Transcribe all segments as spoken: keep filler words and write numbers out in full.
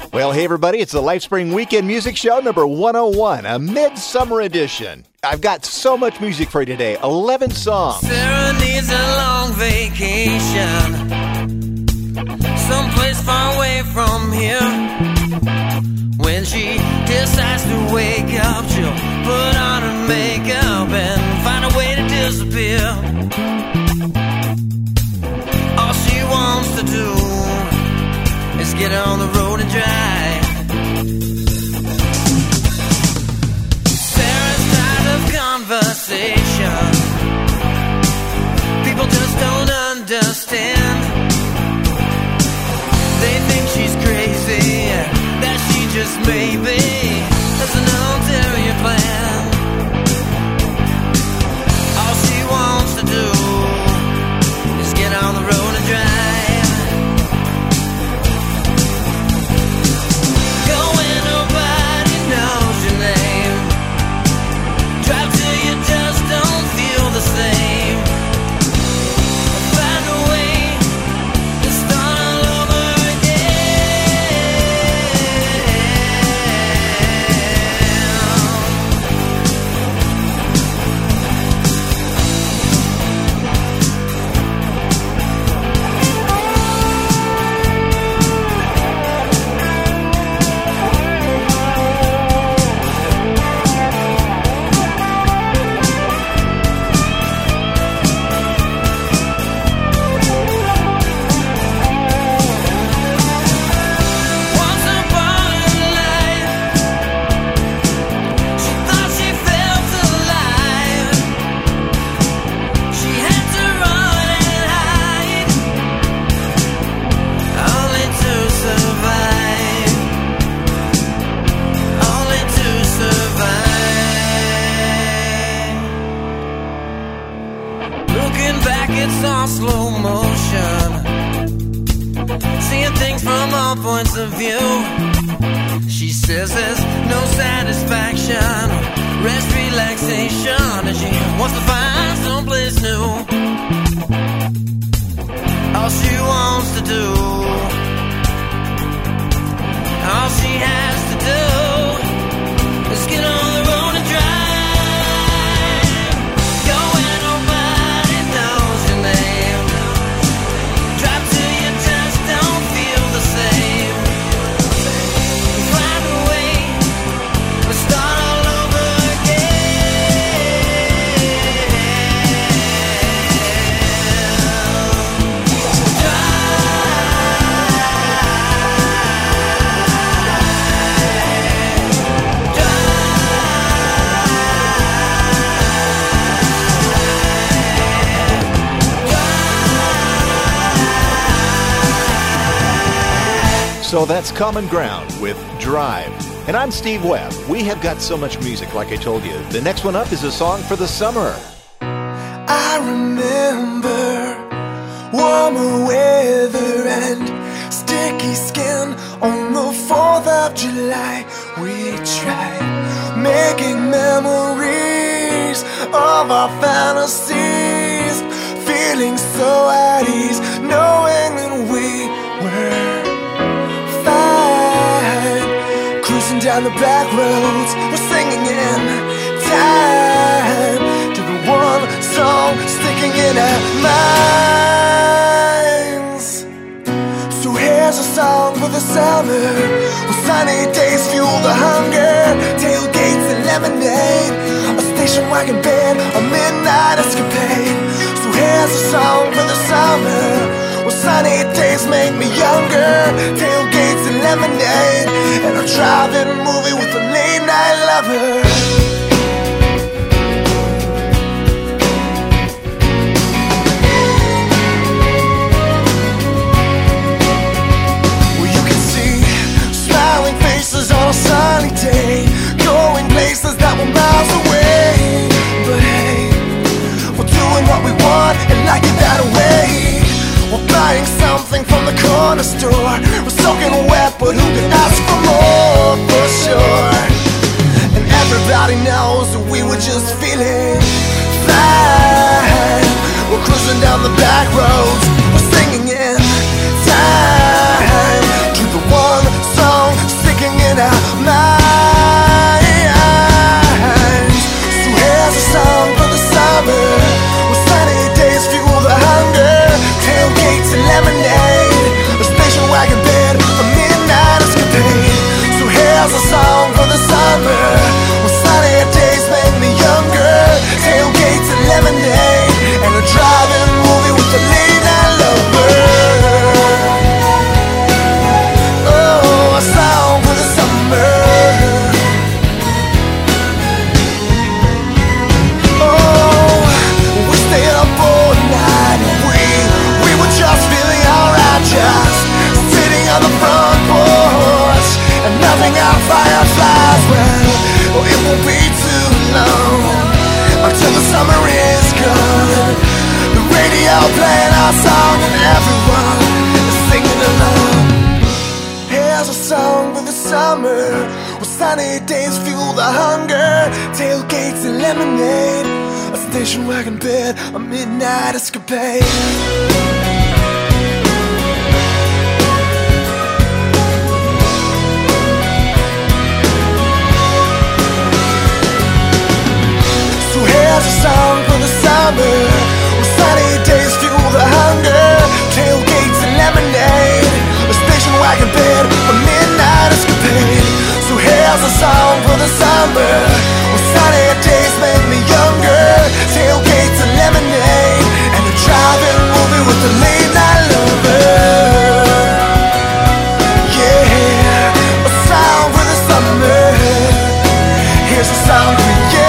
Well, hey everybody, it's the LifeSpring Weekend Music Show number one oh one, a midsummer edition. I've got so much music for you today, eleven songs. Sarah needs a long vacation, someplace far away from here. When she decides to wake up, she'll put on her makeup and find a way to disappear. All she wants to do is get on the road and drive. Sarah's tired of conversation. People just don't understand. They think she's crazy, that she just maybe has an ulterior plan. All she wants to do is get on the road and drive. Go where nobody knows your name. Drive till you just don't feel the same. Find a way to start all over slow motion, seeing things from all points of view. She says there's no satisfaction, rest, relaxation, and she wants to find someplace new. All she wants to do, all she has to do is get on the road and drive. So that's Common Ground with Drive. And I'm Steve Webb. We have got so much music, like I told you. The next one up is a song for the summer. I remember warmer weather and sticky skin on the fourth of July. We tried making memories of our fantasies, feeling so at ease, knowing that we were cruising down the back roads, we're singing in time to the one song sticking in our minds. So here's a song for the summer, where sunny days fuel the hunger. Tailgates and lemonade, a station wagon bed, a midnight escapade. So here's a song for the summer, where sunny days make me younger. Tailgates and lemonade, and a drive-in movie with a late-night lover. Well, you can see smiling faces on a sunny day, going places that were miles away. But hey, we're doing what we want and like it that way. We're buying something from the corner store, we're soaking wet, but who can ask for more, for sure. And everybody knows that we were just feeling fine. We're cruising down the back roads, we're singing in time to the one song counting out fireflies. Well, it won't be too long until the summer is gone. The radio playing our song and everyone is singing along. Here's a song for the summer, where sunny days fuel the hunger. Tailgates and lemonade, a station wagon bed, a midnight escapade. So here's a song for the summer, where sunny days fuel the hunger. Tailgates and lemonade, a station wagon bed, a midnight escapade. So here's a song for the summer, where sunny days make me younger. Tailgates and lemonade, and a driving movie with the late night lover. Yeah, a song for the summer. Here's a song for you.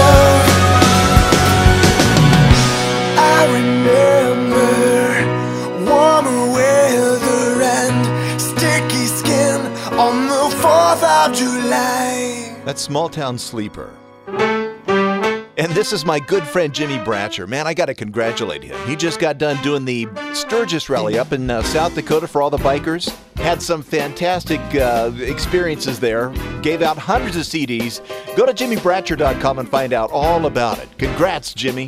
I remember warmer weather and sticky skin on the fourth of July. That's Small Town Sleeper. And this is my good friend Jimmy Bratcher. Man, I got to congratulate him. He just got done doing the Sturgis Rally up in uh, South Dakota for all the bikers. Had some fantastic uh, experiences there. Gave out hundreds of C Ds. Go to jimmy bratcher dot com and find out all about it. Congrats, Jimmy.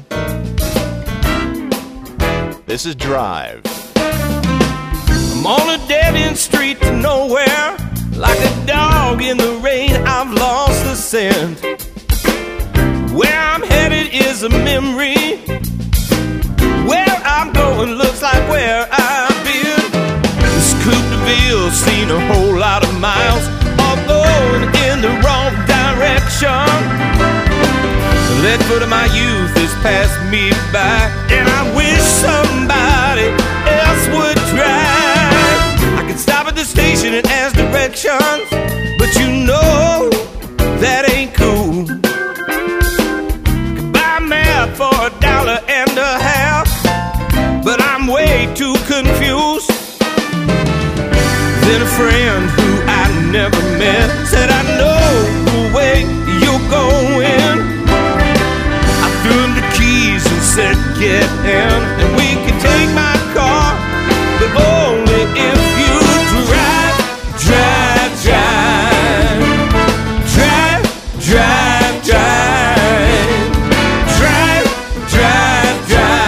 This is Drive. I'm on a dead-end street to nowhere. Like a dog in the rain, I've lost the scent. Where I'm headed is a memory. Where I'm going looks like where I've been. This Coupe de Ville seen a whole lot of miles, all going in the wrong direction. The left foot of my youth has passed me by, and I wish somebody else would drive. I could stop at the station and ask directions, but you know that ain't cool. Could buy a map for a dollar and a half, but I'm way too confused. Then a friend who I never met said, I know the way you're going. I threw him the keys and said, get in, and we can take my car, but only if you drive, drive, drive, drive, drive, drive, drive, drive, drive.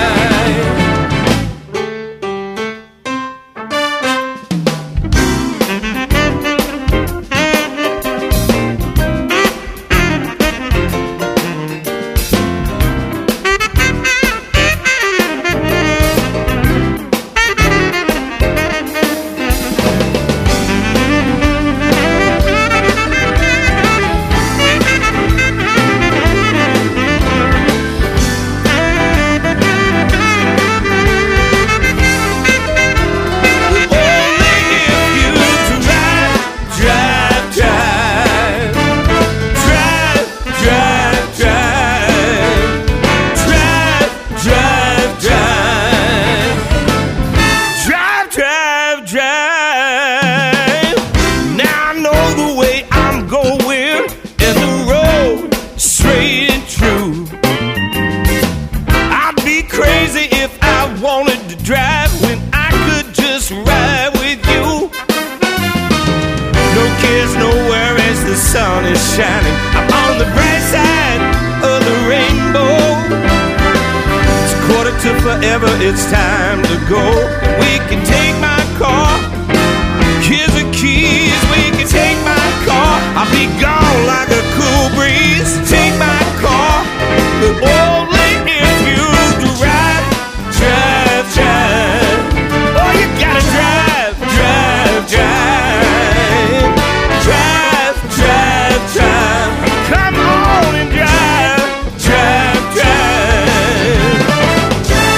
Forever, it's time to go. We can take my car. Here's the keys. We can take my car. I'll be gone like a cool breeze. Take my car, but only if you drive, drive, drive. Oh, you gotta drive, drive, drive, drive, drive, drive. Come on and drive, drive, drive.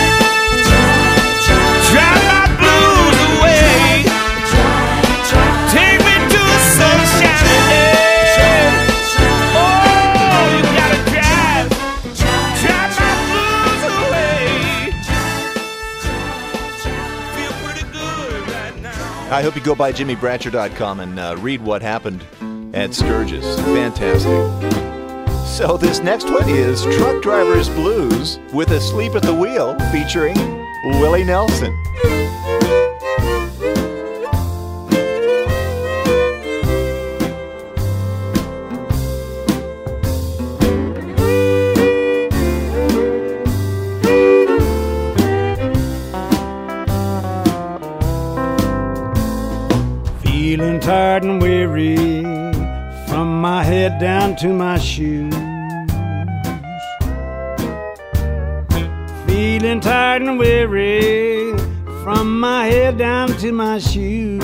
Drive my blues away. I hope you go by jimmy bratcher dot com and uh, read what happened at Sturgis. Fantastic. So this next one is Truck Driver's Blues with Asleep at the Wheel featuring Willie Nelson. Feeling tired and weary from my head down to my shoes. Feeling tired and weary from my head down to my shoes.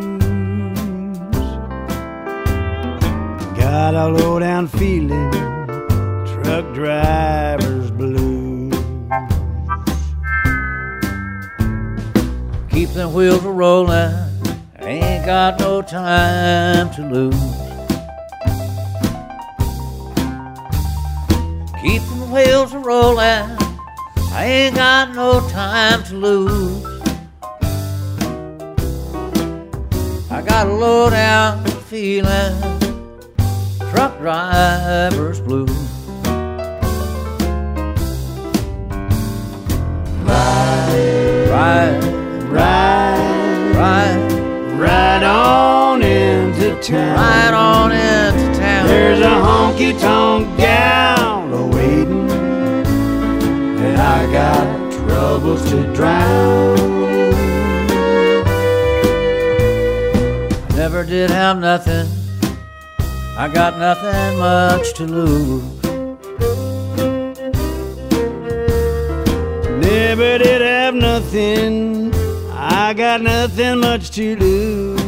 Got a low down feeling, truck driver's blues. Keep them wheels a rolling, ain't got no time to lose. Keep them wheels a rolling, I ain't got no time to lose. I got a low down feeling, truck driver's blues. Ride, ride, ride, ride, Ride on into town. ride on into town. There's a honky-tonk gal a-waiting, and I got troubles to drown. Never did have nothing, I got nothing much to lose. Never did have nothing, I got nothing much to lose.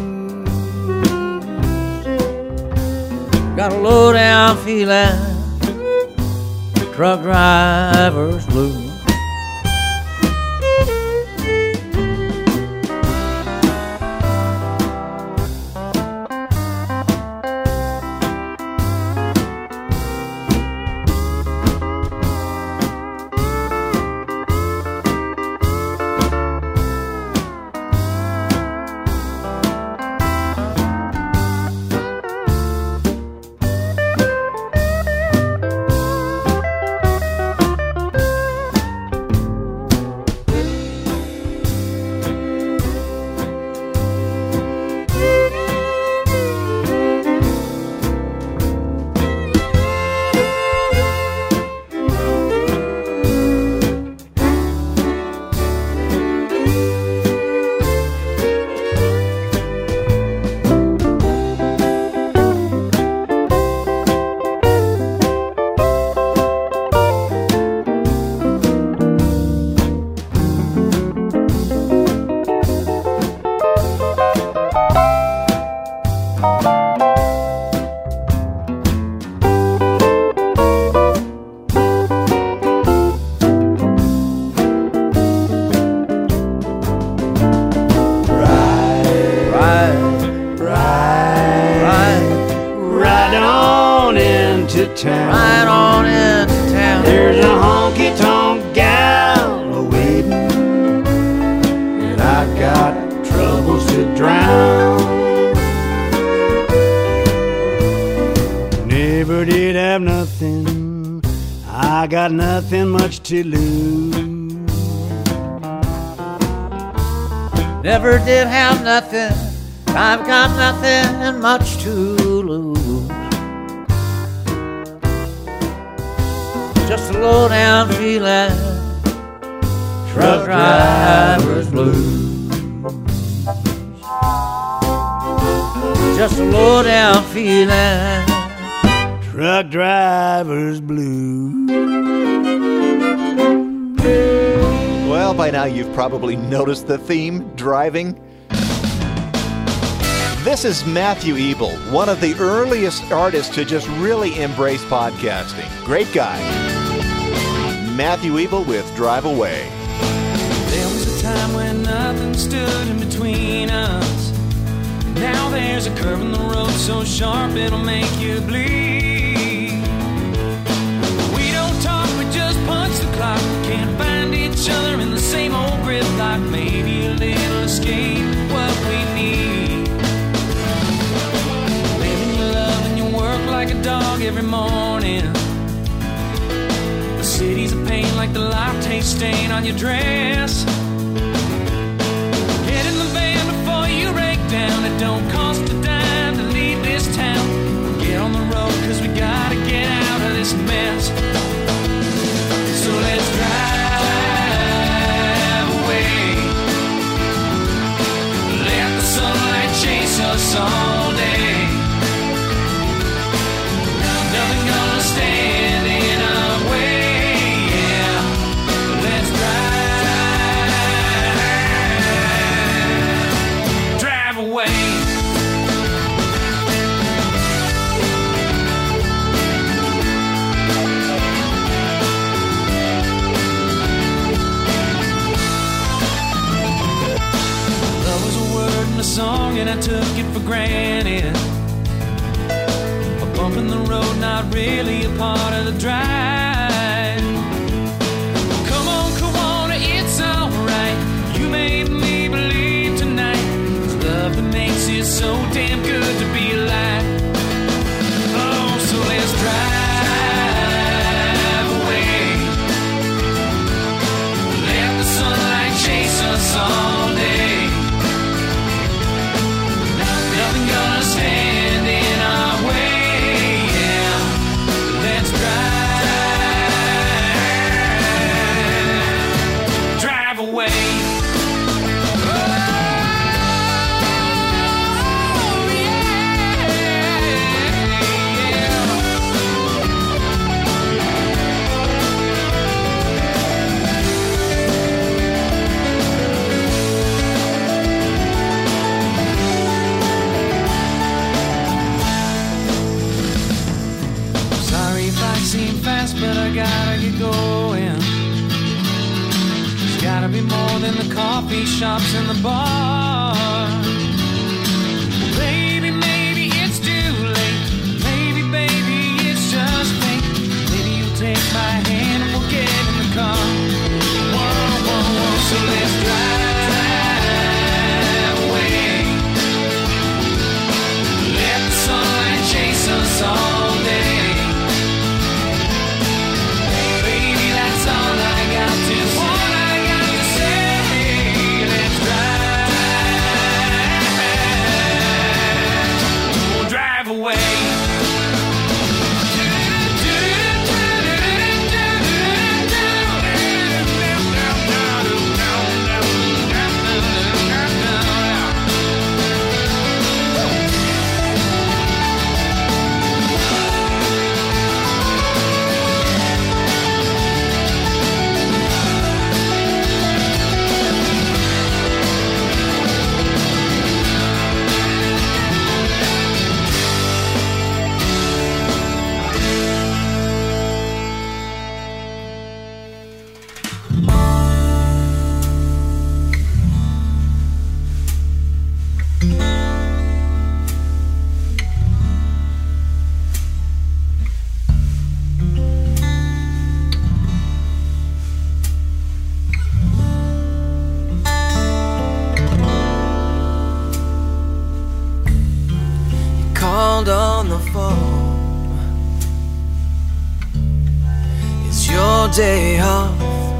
Got a low down feeling, truck driver's blues. Town. Ride on into town. There's a honky-tonk gal a-waiting, and I got troubles to drown. Never did have nothing, I got nothing much to lose. Never did have nothing, I've got nothing much to lose. Just a low down feeling, truck driver's blues. Just a low down feeling, truck driver's blues. Well, by now you've probably noticed the theme, driving. This is Matthew Ebel, one of the earliest artists to just really embrace podcasting. Great guy. Matthew Ebel with Drive Away. There was a time when nothing stood in between us. Now there's a curve in the road so sharp it'll make you bleed. We don't talk, we just punch the clock. Can't find each other in the same old gridlock. Maybe a little escape, what we need. every morning. The city's a pain like the latte stain on your dress. Get in the van before you break down. It don't cost a dime to leave this town. Get on the road cause we gotta get out of this mess. So let's drive away. Let the sunlight chase us all day. Nothing gonna stand in our way. Yeah, let's drive, drive away. Love was a word in a song and I took it for granted. A bump in the road, not really a part of the drive. Come on, Kawana, it's alright. You made me believe tonight. It's love that makes it so damn good to be alive. Oh, so let's drive away. Let the sunlight chase us all day. Nothing gonna stand in our way. Yeah, let's drive, drive away. Oh, sorry if I seem fast, but I gotta get going. There's gotta be more than the coffee shops and the bar. Maybe, maybe it's too late. Maybe, baby, it's just fate. Maybe you'll take my hand and we'll get in the car. Whoa, whoa, whoa, so let's drive away. Let the sunlight chase us all day. Baby, that's all I got to say. All I got to say. Let's drive, oh, drive away. Called on the phone. It's your day off.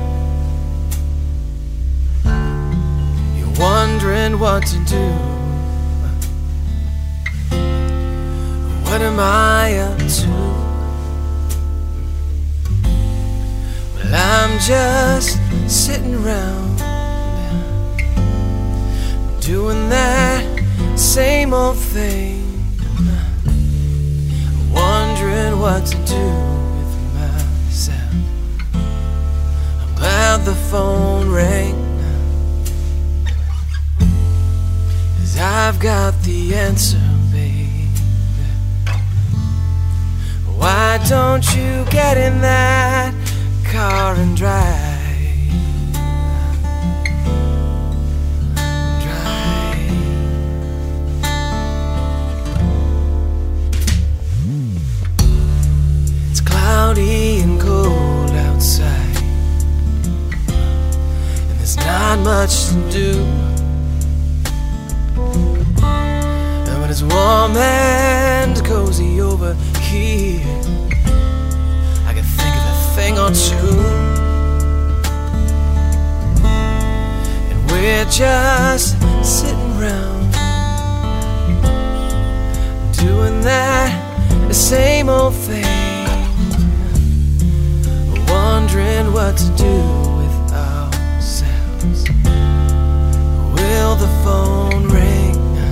You're wondering what to do. What am I up to? Well, I'm just sitting around doing that same old thing. Wondering what to do with myself. I'm glad the phone rang, 'cause I've got the answer, babe. Why don't you get in that car and drive? Cloudy and cold outside, and there's not much to do. And when it's warm and cozy over key, I can think of a thing or two. And we're just sitting around doing that the same old thing, wondering what to do with ourselves. Will the phone ring?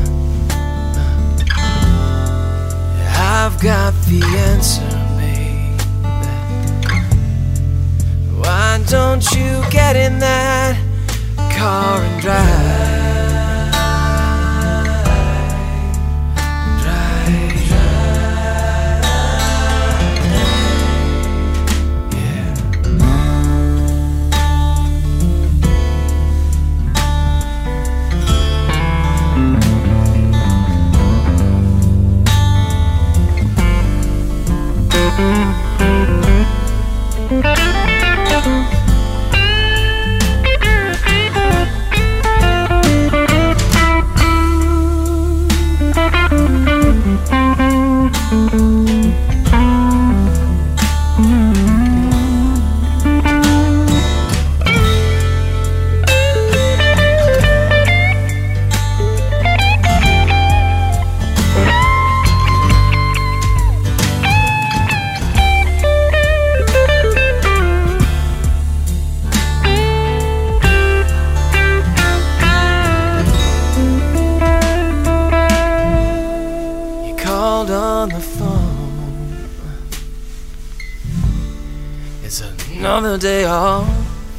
I've got the answer, babe. Why don't you get in that car and drive? Another day off.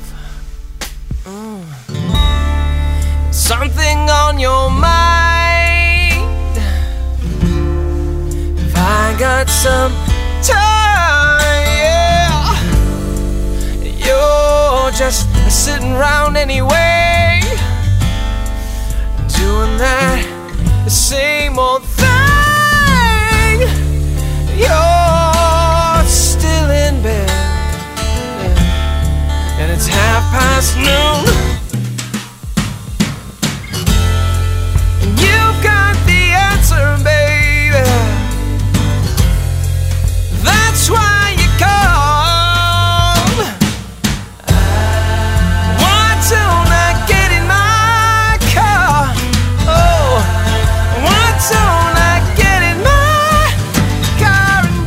Mm. Something on your mind. If I got some time, yeah. You're just sitting around anyway, doing that same old thing. You're still in bed, and it's half past noon, and you've got the answer, baby. That's why you called. Why don't I get in my car? Oh, why don't I get in my car and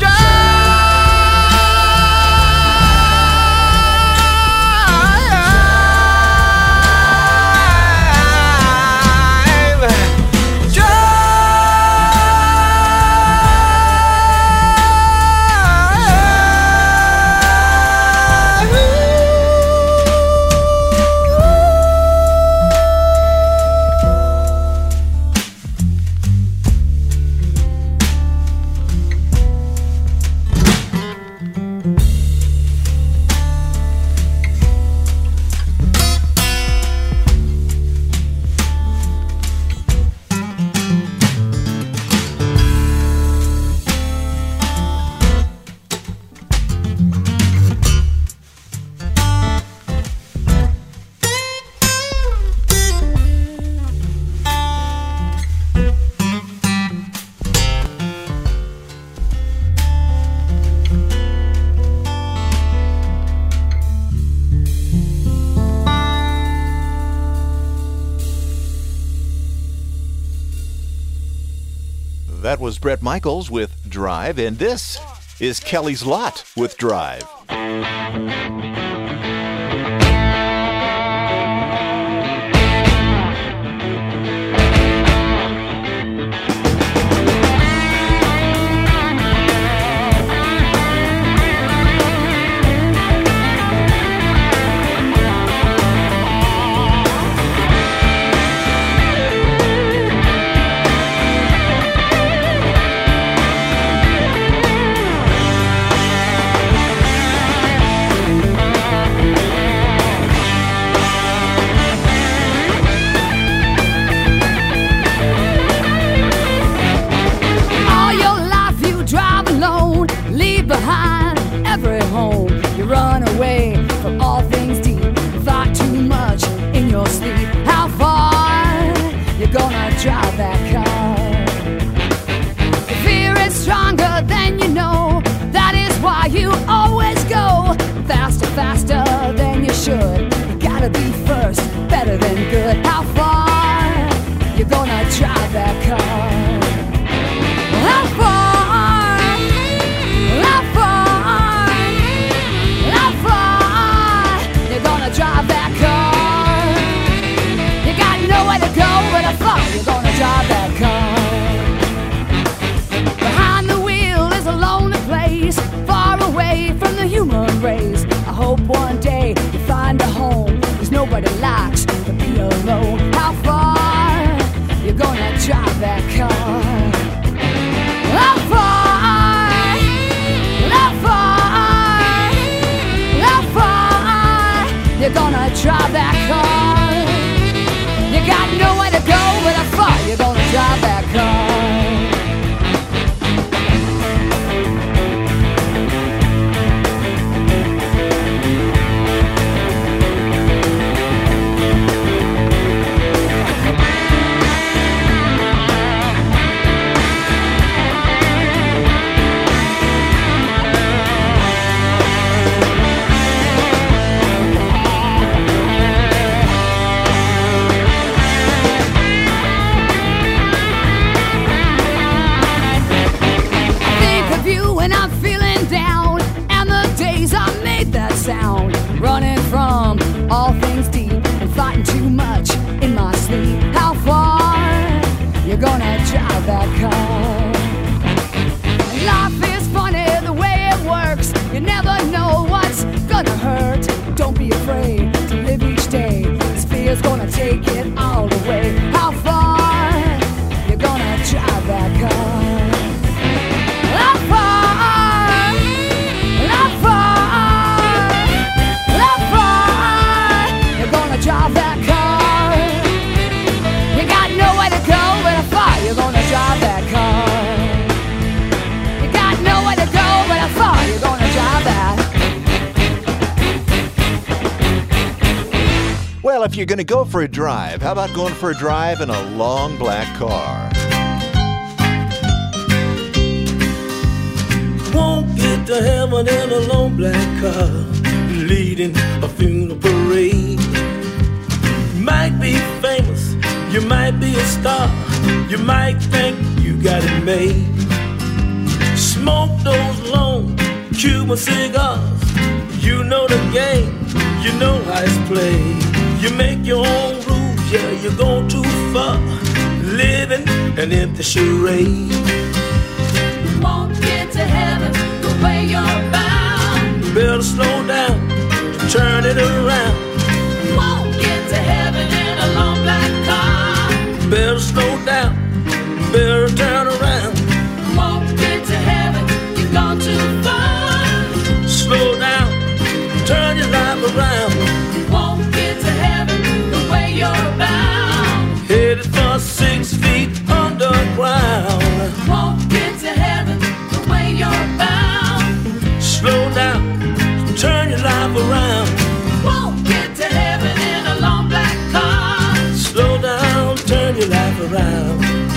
That was Bret Michaels with Drive, and this is Kelly's Lot with Drive. drive. better than good. How far you gonna drive that car? How far? How far? How far you gonna drive that car? You got nowhere to go, but how far you gonna drive that car? Behind the wheel is a lonely place, far away from the human race. I hope one day you find a home, 'cause nobody likes to be alone. How far you gonna drive that car? How far? How far? How far you gonna drive that car? You got nowhere to go, but how far you gonna drive that car? When I'm feeling down, and the days I made that sound, running from all things deep and fighting too much in my sleep. How far you gonna drive that car? Life is funny the way it works. You never know what's gonna hurt. Don't be afraid to live each day. This fear's gonna take it all away. How far you gonna drive that car? How far? Drive that car. You got nowhere to go, but how far you gonna drive that car? You got nowhere to go, but how far you gonna drive that? Well, if you're going to go for a drive, how about going for a drive in a long black car? Won't get to heaven in a long black car, leading a funeral parade. Might be famous, you might be a star, you might think you got it made. Smoke those long Cuban cigars, you know the game, you know how it's played. You make your own rules, yeah, you're going too far, living an empty charade. Won't get to heaven the way you're bound. Better slow down, turn it around. Won't get to heaven in a long black car. Better slow down, better turn around. Won't get to heaven, you've gone too far. Slow down, turn your life around. Won't get to heaven the way you're bound. Headed for six feet underground. Won't get to heaven the way you're bound. Slow down, turn your life around. Won't get to heaven in a long black car. Slow down, turn your life around.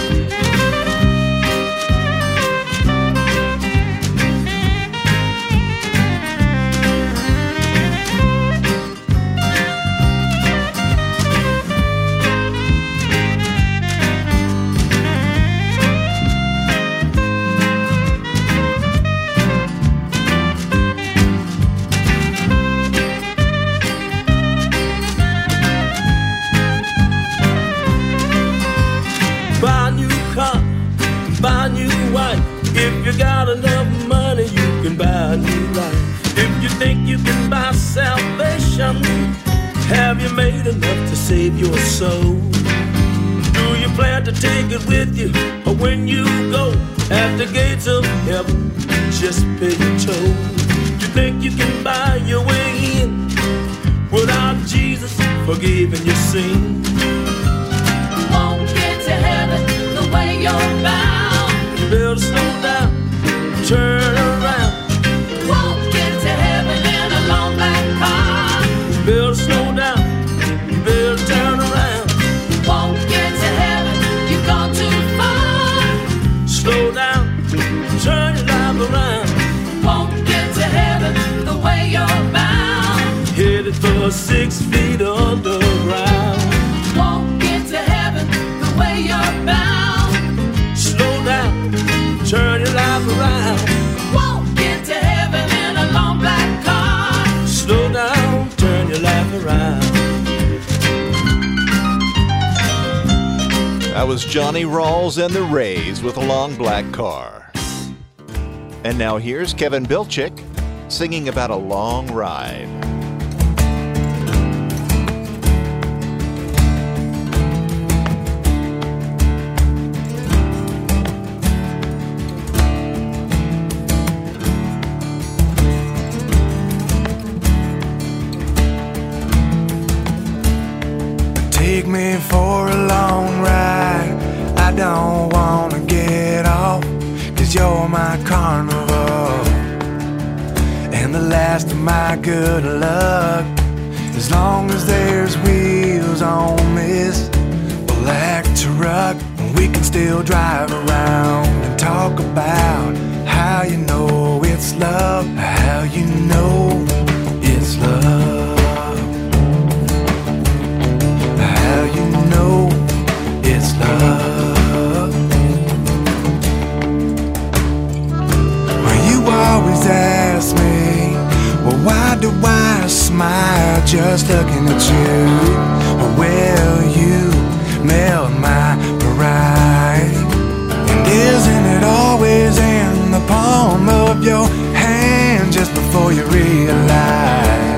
Buy a new wife. If you got enough money, you can buy a new life. If you think you can buy salvation, have you made enough to save your soul? Do you plan to take it with you, or when you go at the gates of heaven, just pay your toll? You think you can buy your way in without Jesus forgiving your sin? Won't get to heaven the way you're bound. Better slow down, turn around. Won't get to heaven in a long black car. Better slow down, better turn around. Won't get to heaven, you've gone too far. Slow down, turn your life around. Won't get to heaven the way you're bound. Headed for six feet underground. That was Johnny Rawls and the Rays with a long black car. And now here's Kevin Bilchick singing about a long ride. Take me for a long ride. I don't wanna get off, 'cause you're my carnival and the last of my good luck. As long as there's wheels on this black truck, we can still drive around and talk about how you know it's love, how you know it's love. How you know it's love. Well, you always ask me, well, why do I smile just looking at you? Well, you melt my pride. And isn't it always in the palm of your hand just before you realize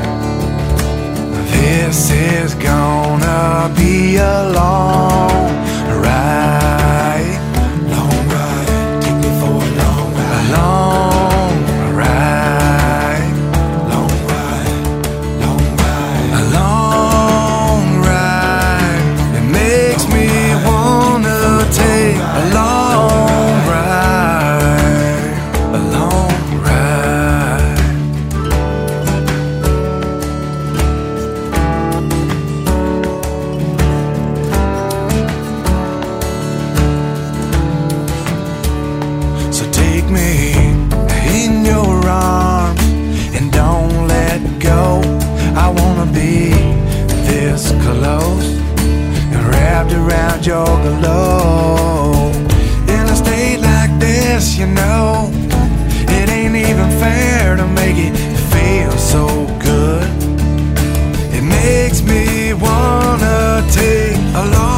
this is gonna be a long ride? Long ride, take me for a long ride. A long ride, long ride, long ride. A long ride, it makes me wanna take a long ride, a long ride. So take me in your arms and don't let go. I wanna be this close and wrapped around your glow. In a state like this, you know, it ain't even fair to make it feel so good. It makes me wanna take a long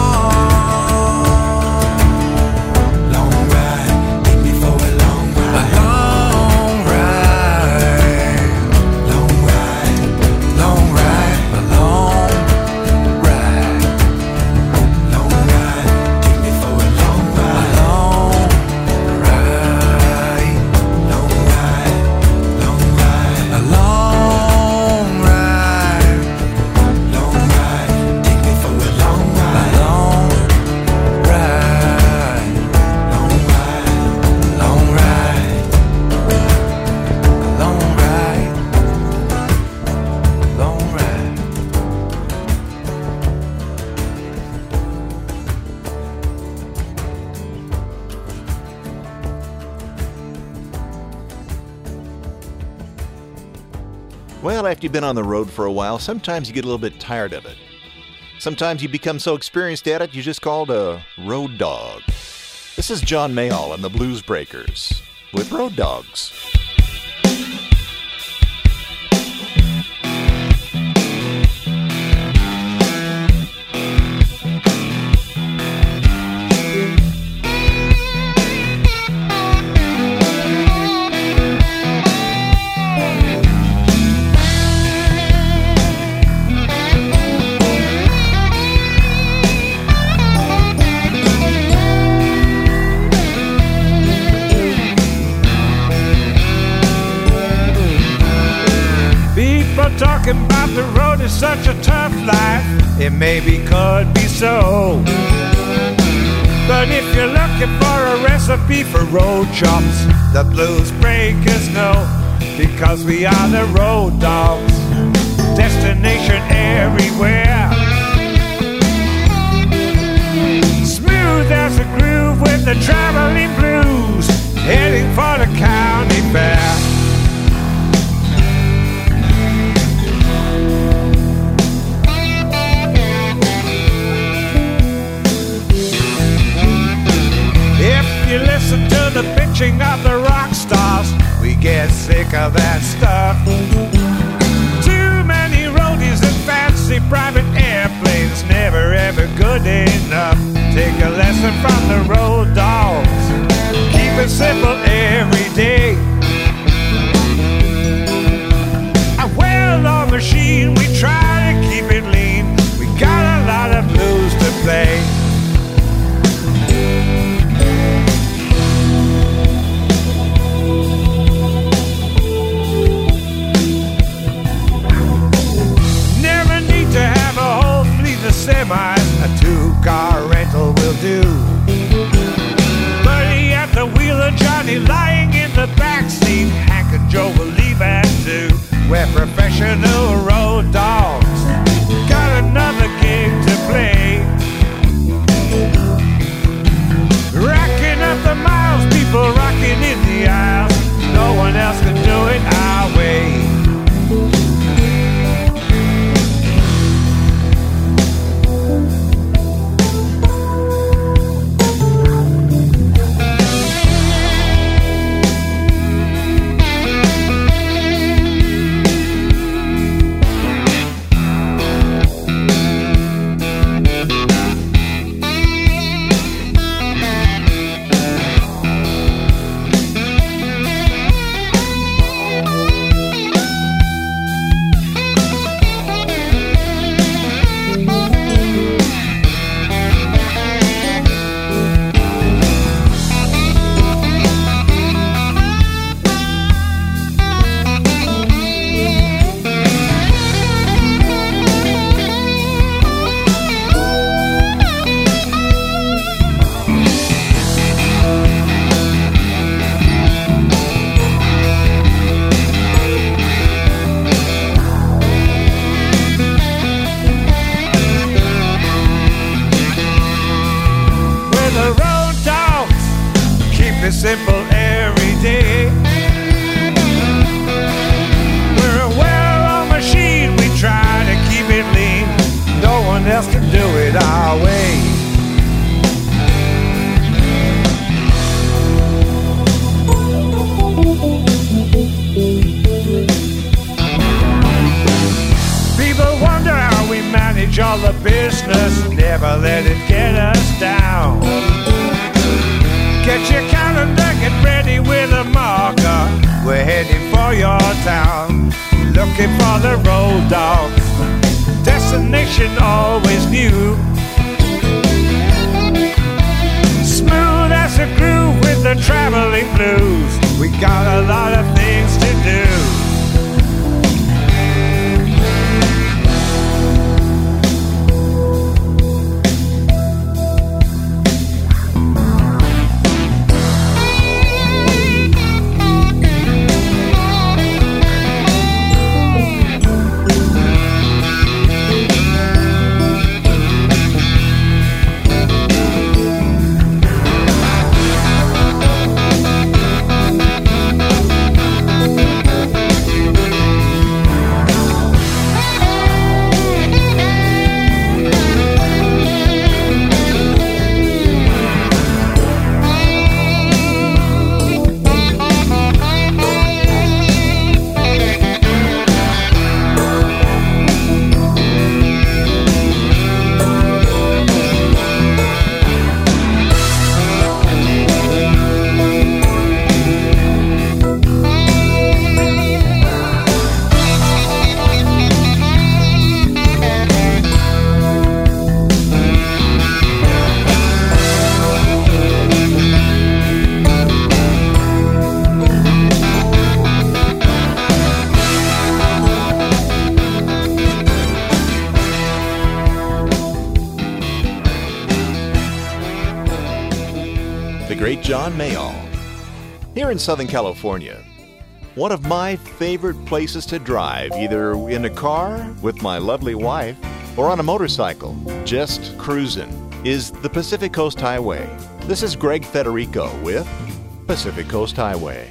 Well, after you've been on the road for a while, sometimes you get a little bit tired of it. Sometimes you become so experienced at it, you just called a road dog. This is John Mayall and the Blues Breakers with Road Dogs. Talking about the road is such a tough life. It maybe could be so, but if you're looking for a recipe for road chops, the Blues Breakers know, because we are the road dogs. Destination everywhere, smooth as a groove with the traveling blues, heading for the county fair. You listen to the bitching of the rock stars, we get sick of that stuff. Too many roadies and fancy private airplanes, never ever good enough. Take take a lesson from the road dogs. Keep it simple every day. A well-oiled machine, we try to keep it lean. We got a lot of blues to play. Never need to have a whole fleet of semis. A two-car rental will do. Buddy at the wheel and Johnny lying in the backseat. Hank and Joe will leave at two. We're professional road dogs. Got another gig to play. Racking up the miles, people rocking in the aisles. No one else can do it our way. Simple every day. We're a well-oiled machine. We try to keep it lean. No one else can do it our way. People wonder how we manage all the business. Never let it get us down. Get your calendar, get ready with a marker. We're heading for your town, looking for the road dogs. Destination always new. Smooth as a groove with the traveling blues. We got a lot of things to do. great John Mayall. Here in Southern California, one of my favorite places to drive, either in a car with my lovely wife or on a motorcycle, just cruising, is the Pacific Coast Highway. This is Greg Federico with Pacific Coast Highway.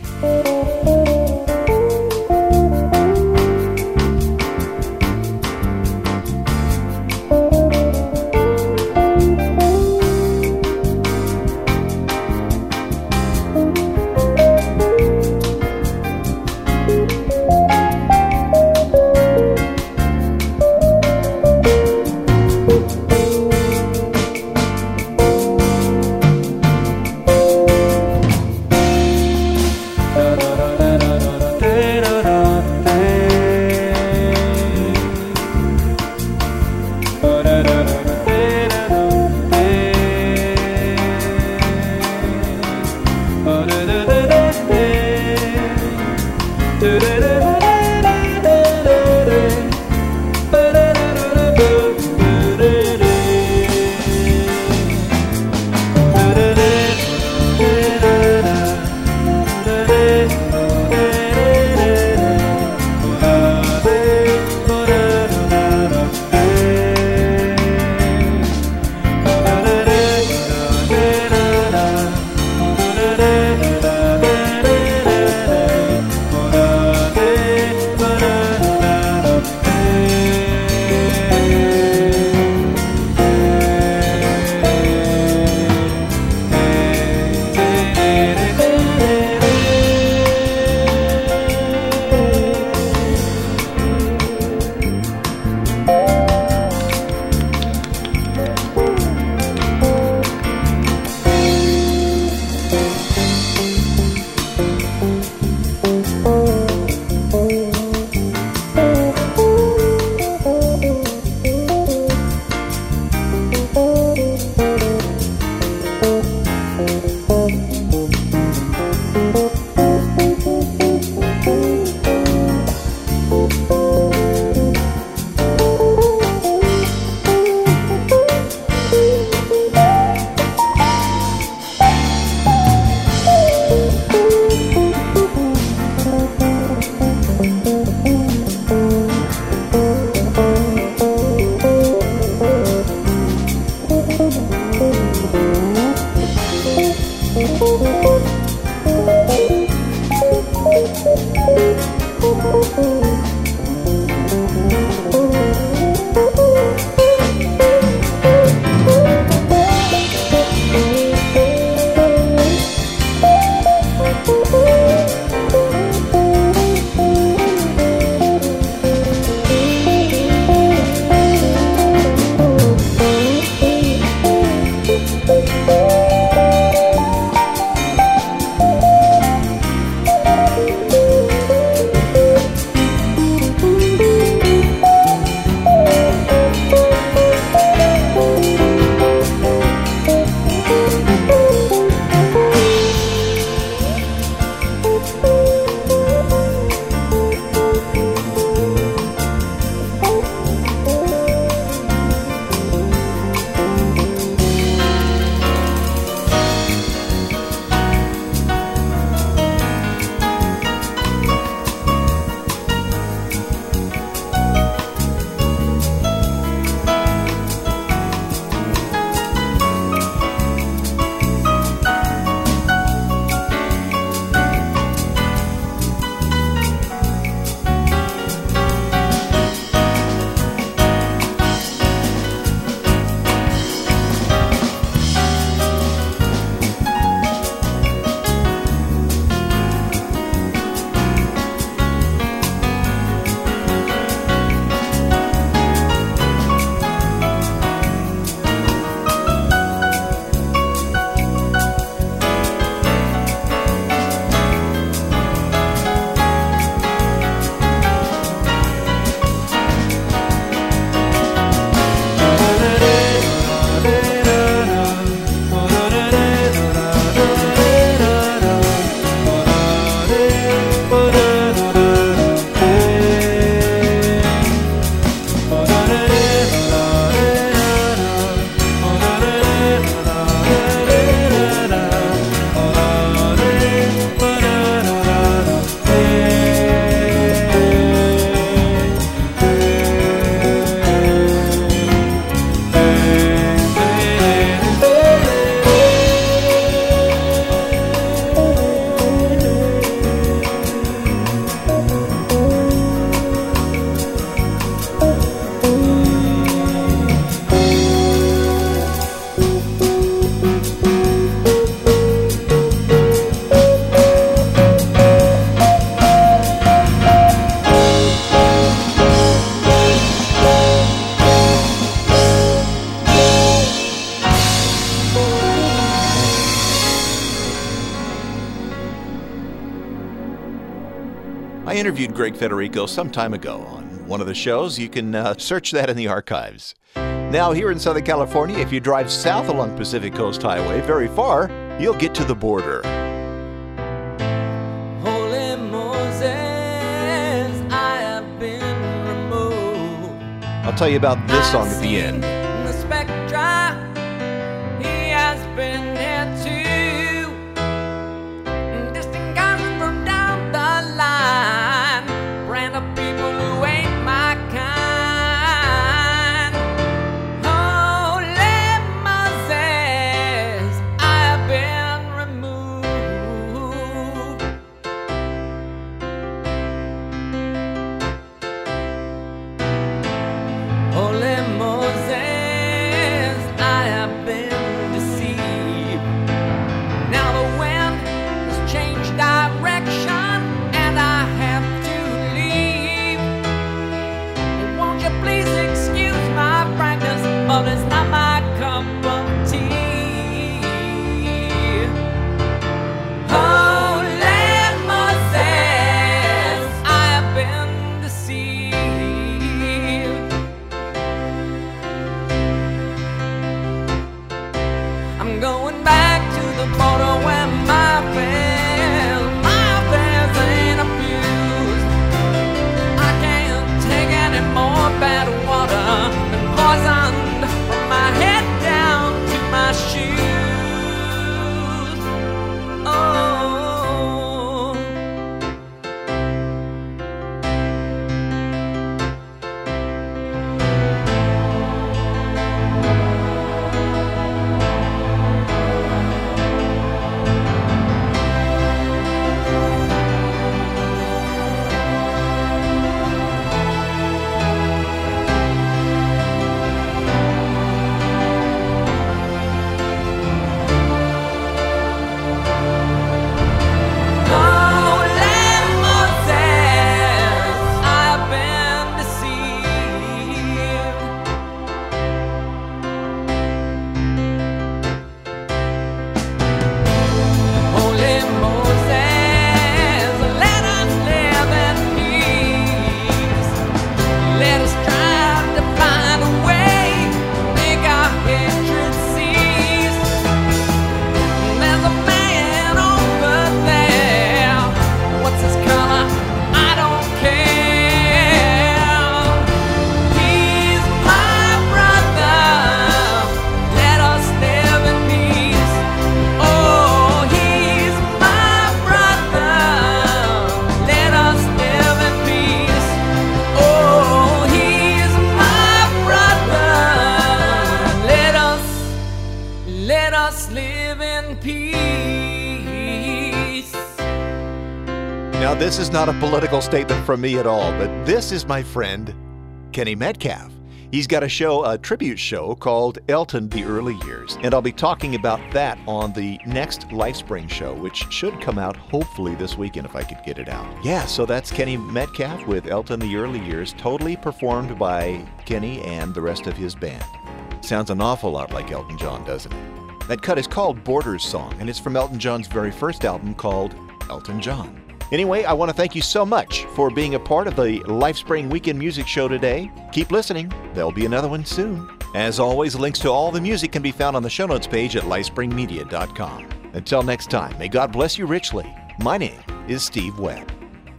I interviewed Greg Federico some time ago on one of the shows. You can uh, search that in the archives. Now, here in Southern California, if you drive south along Pacific Coast Highway very far, you'll get to the border. Holy Moses, tell you about this song at the end. The spectra, he has been here too. Distant cousin from down the line, brand of people who ain't my kind. Holy Moses, I have been removed. Holy Moses, I have been deceived. Now the wind has changed direction and I have to leave. Won't you please excuse my frankness, but it's not my cup of tea. Holy Moses, I have been deceived. I'm going back to the border where my affairs, my affairs ain't abused. I can't take any more bad water than poisoned from my head down to my shoes. Oh. Let us live in peace. Now, this is not a political statement from me at all, but this is my friend, Kenny Metcalf. He's got a show, a tribute show called Elton the Early Years, and I'll be talking about that on the next LifeSpring show, which should come out hopefully this weekend if I could get it out. Yeah, so that's Kenny Metcalf with Elton the Early Years, totally performed by Kenny and the rest of his band. Sounds an awful lot like Elton John, doesn't it? That cut is called Borders Song, and it's from Elton John's very first album called Elton John. Anyway, I want to thank you so much for being a part of the LifeSpring Weekend Music Show today. Keep listening. There'll be another one soon. As always, links to all the music can be found on the show notes page at lifespring media dot com. Until next time, may God bless you richly. My name is Steve Webb.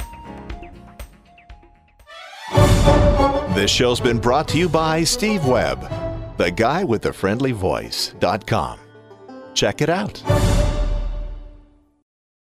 This show's been brought to you by Steve Webb, the guy with the friendly voice dot com. Check it out.